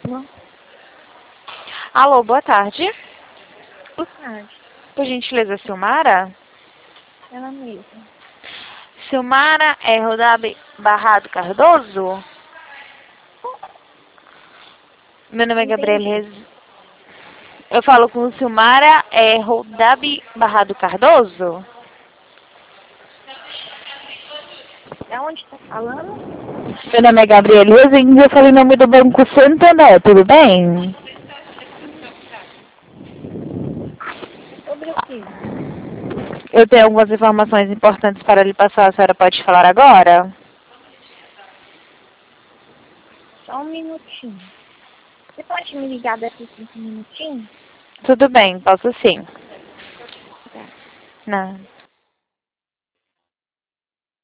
Não. Alô, boa tarde. Boa tarde. Por gentileza, Silmara? Ela mesma. Silmara é Rodabe Barrado Cardoso? Meu nome é Gabriela Entendi. Rez... Eu falo com Silmara é Rodabe Barrado Cardoso? É onde tá falando? Meu nome é Gabriela Rezende e eu falei em nome do Banco Santander, tudo bem? Sobre o quê? Eu tenho algumas informações importantes para lhe passar, a senhora pode falar agora? Só um minutinho. Você pode me ligar daqui 5 minutinhos? Tudo bem, posso sim. Tá. Não.